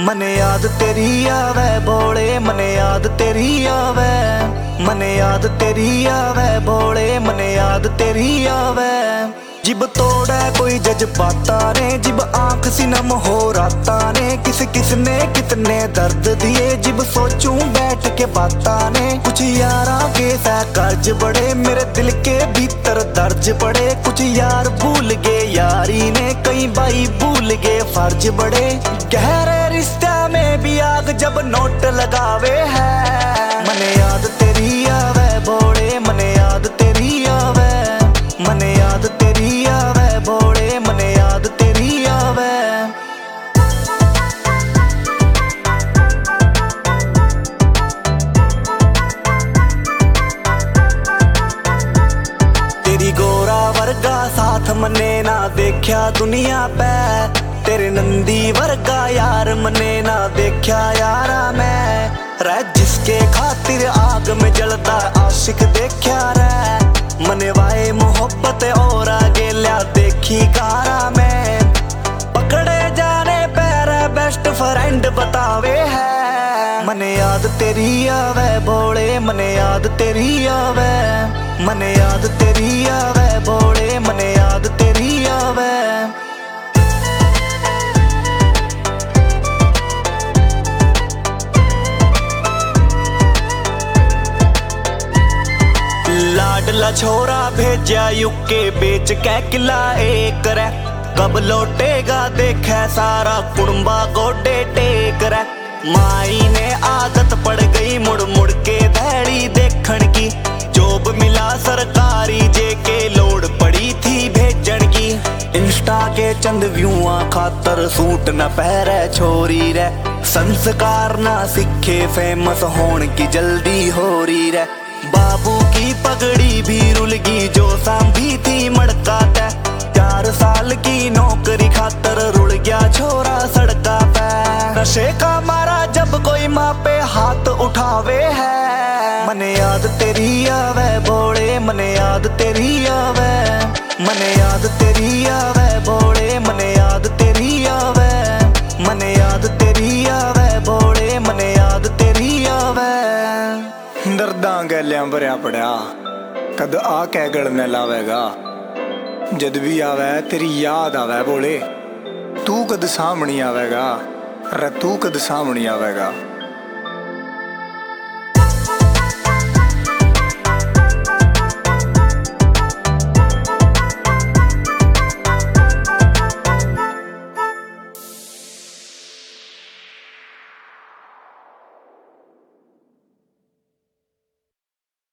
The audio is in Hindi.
मने याद तेरी आवे भोले, मने याद तेरी आवे, मने याद तेरी आवे भोले, मने याद तेरी आवे। जिब तोड़े कोई जज्बाता ने, जिब आंख सी नम हो राता ने, किस किसने कितने दर्द दिए, जिब सोचूं बैठ के बाता ने। कुछ यारा के सा कर्ज बड़े, मेरे दिल के भीतर दर्ज पड़े। कुछ यार भूल गए यारी ने, कई बाई भूल गए फर्ज बड़े। गहरे रिश्ते में भी आग जब नोट लगावे है। मने याद तेरी आवे भोले, मने याद तेरी आवे, मने याद तेरी आवे भोले, मने याद तेरी आवे। तेरी गोरा वर्गा साथ मने ना देखा दुनिया पे, तेरे नंदी वर्गा यार मने ना देखा यारा मैं। रह जिसके खातिर आग में जलता आशिक देखा रे, मने वाए मोहब्बत और आगे लिया देखी कारा में। पकड़े जाने पैर बेस्ट फ्रेंड बतावे है। मने याद तेरी आवे भोले, मने याद तेरी आवे, मने याद तेरी आवे भोले, मने याद तेरी आवे। लाडला छोरा भेजा यूके बेच के किला एक रे, कब लौटेगा देखे सारा कुड़बा गोडे टेक रे। माई ने आदत पड़ गई मुड़ मुड़ के धैड़ी देखण की, जॉब मिला सरकारी जेके लोड पड़ी थी भेजन की। इंस्टा के चंद व्यूआ खातर सूट न पहरे छोरी रे, संस्कार ना सीखे फेमस होने की जल्दी हो रही रे। बाबू की पगड़ी भी रुलगी जो सांभी थी मड़का तै, 4 साल की नौकरी खातर रुल गया छोरा सड़का पे। नशे का मारा जब कोई माँ पे हाथ उठावे है। मने याद तेरी आवे भोले, मने याद तेरी आवे, मने याद तेरी आवे भोले, मने याद तेरी आवे, मने याद तेरी आवे भोले, मने याद तेरी आवे। दर्दां गैलियां भरिया पड़िया कद आ कै गलने लावेगा, जद भी आवे तेरी याद आवे भोले। तू कद सामने आवेगा, रे तू कद सामने आवेगा।